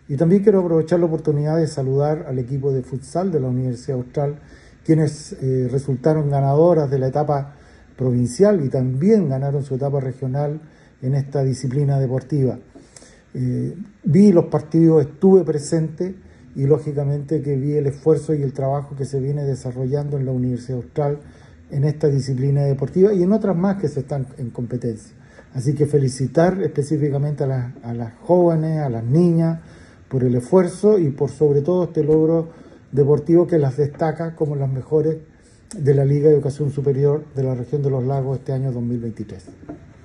Y también quiero aprovechar la oportunidad de saludar al equipo de futsal de la Universidad Austral, quienes resultaron ganadoras de la etapa provincial y también ganaron su etapa regional en esta disciplina deportiva. Vi los partidos, estuve presente y lógicamente que vi el esfuerzo y el trabajo que se viene desarrollando en la Universidad Austral en esta disciplina deportiva y en otras más que se están en competencia. Así que felicitar específicamente a las jóvenes, a las niñas, por el esfuerzo y por sobre todo este logro deportivo que las destaca como las mejores de la Liga de Educación Superior de la región de los Lagos este año 2023.